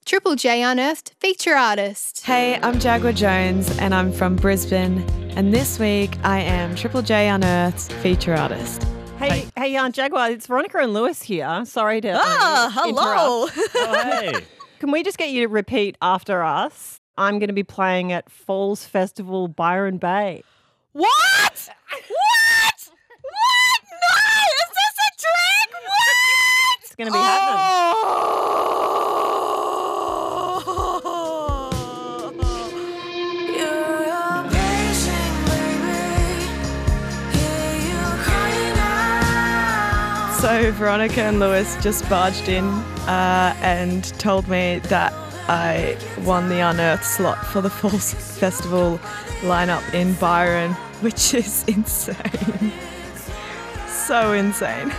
Triple J Unearthed feature artist. Hey, I'm Jaguar Jones and I'm from Brisbane, and this week I am Triple J Unearthed feature artist. Hey, Jaguar, it's Veronica and Lewis here. Sorry to hello. interrupt. Oh, hey. Can we just get you to repeat after us? I'm going to be playing at Falls Festival Byron Bay. What? What? No! Is this a trick? What? It's going to be happening. So Veronica and Lewis just barged in and told me that I won the Unearthed slot for the Falls Festival lineup in Byron, which is insane. So insane.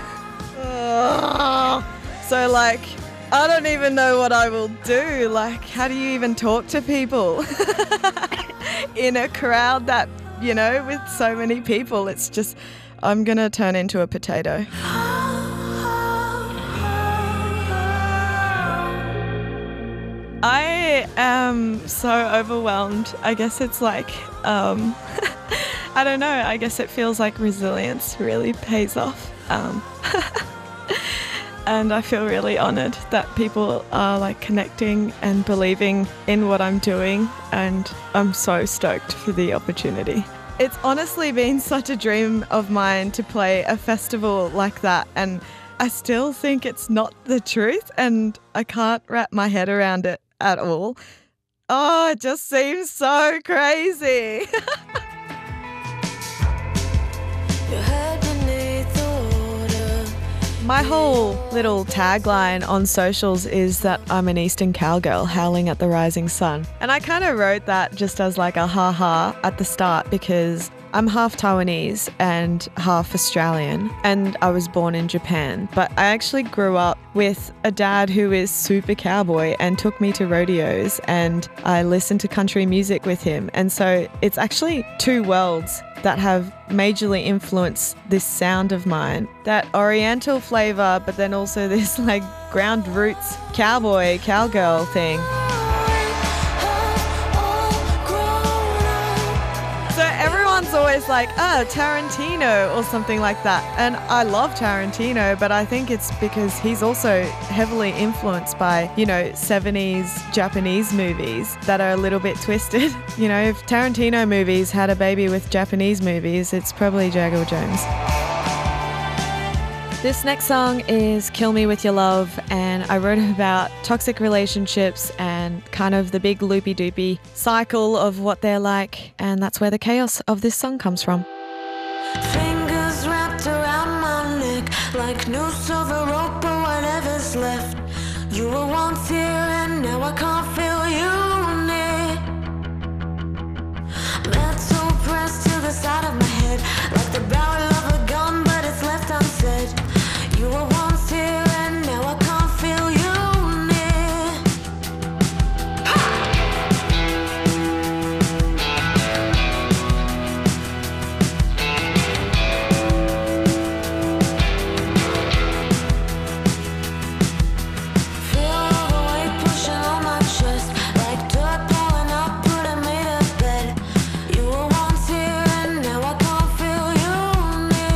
So like, I don't even know what I will do. Like, how do you even talk to people in a crowd that, you know, with so many people? It's just, I'm going to turn into a potato. I am so overwhelmed. I guess it's like, I don't know, I guess it feels like resilience really pays off. And I feel really honoured that people are like connecting and believing in what I'm doing, and I'm so stoked for the opportunity. It's honestly been such a dream of mine to play a festival like that, and I still think it's not the truth, and I can't wrap my head around it at all. Oh, it just seems so crazy. My whole little tagline on socials is that I'm an Eastern cowgirl howling at the rising sun. And I kind of wrote that just as like a ha-ha at the start because I'm half Taiwanese and half Australian, and I was born in Japan. But I actually grew up with a dad who is super cowboy and took me to rodeos, and I listened to country music with him. And so it's actually two worlds that have majorly influenced this sound of mine. That oriental flavour, but then also this like ground roots cowboy, cowgirl thing. So everyone's always like, Tarantino or something like that. And I love Tarantino, but I think it's because he's also heavily influenced by, you know, 70s Japanese movies that are a little bit twisted. You know, if Tarantino movies had a baby with Japanese movies, it's probably Jaguar Jones. This next song is Kill Me With Your Love, and I wrote about toxic relationships and kind of the big loopy-doopy cycle of what they're like, and that's where the chaos of this song comes from. Fingers wrapped around my neck like noose of a rope or whatever's left. You were once here and now I can't feel you near. Metal pressed to the side of my head like the barrel of a gun, but it's left unsaid. You were once here and now I can't feel you Feel the weight pushing on my chest like dirt pouring up, but I made a bed. You were once here and now I can't feel you near.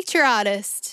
Feature Artist.